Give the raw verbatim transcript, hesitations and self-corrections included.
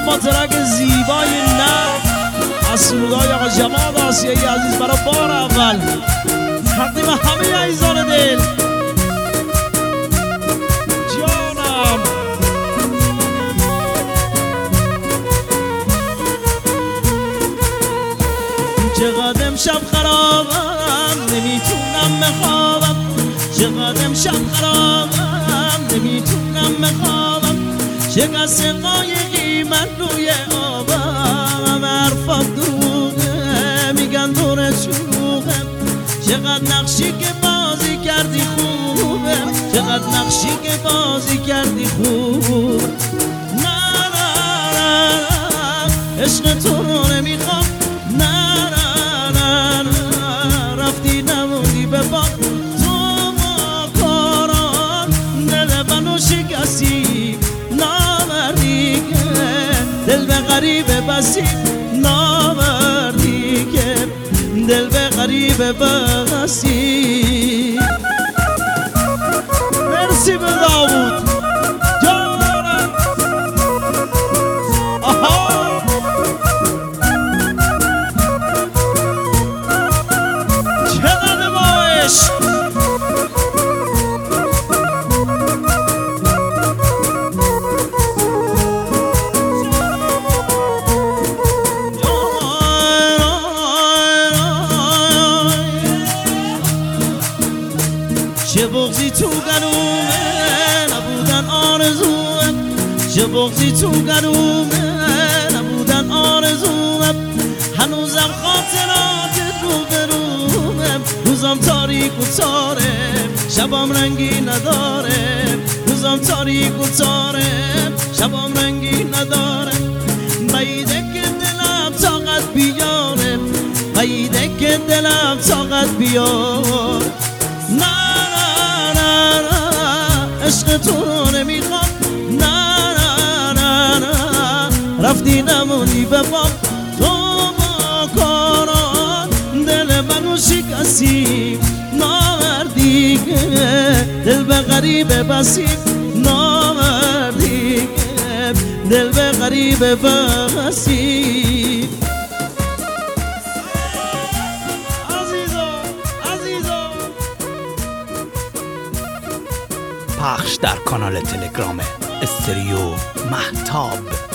با ترک زیبای نه از سرودهای آقا جماد آسیایی عزیز برای بار اول تقدیم همه عزیزان دل. جانم چقدر امشب خرابم نمیتونم بخوابم، چقدر امشب خرابم نمیتونم بخوابم، شکست قایقی من روی آبم، حرفات دروغه میگن دور شروغه، چقدر نقشی که بازی کردی خوبه، چقدر نقشی که بازی کردی خوب. نه نه نه عشق تو رو نمیخوام، نه نه نه نه رفتی نموندی به باب، تو ما کاران دل منو شکستی، نامردی که دل به غریبه بسی، نامردی که دل به غریبه بسی. مرسی به داوود جانم. آها چقدر باش چه بغضی تو گلومه نبودن آرزومه، چه بغضی تو گلومه نبودن آرزومه، هنوزم خاطرات رو به رومه، روزم تاریک و تاره شبام رنگی نداره، روزم تاریک و تاره شبام رنگی نداره، بعیده که دلم طاقت بیاره، بعیده که دلم طاقت بیاره. نه عشق تو رو نمیخوام، نه نه نه نه رفتی نموندی به بام، تو با کاران دل منو شکستی، نامردی که دل به غریبه بسی، نامردی که دل به غریبه بسی. پخش در کانال تلگرام استریو مهتاب.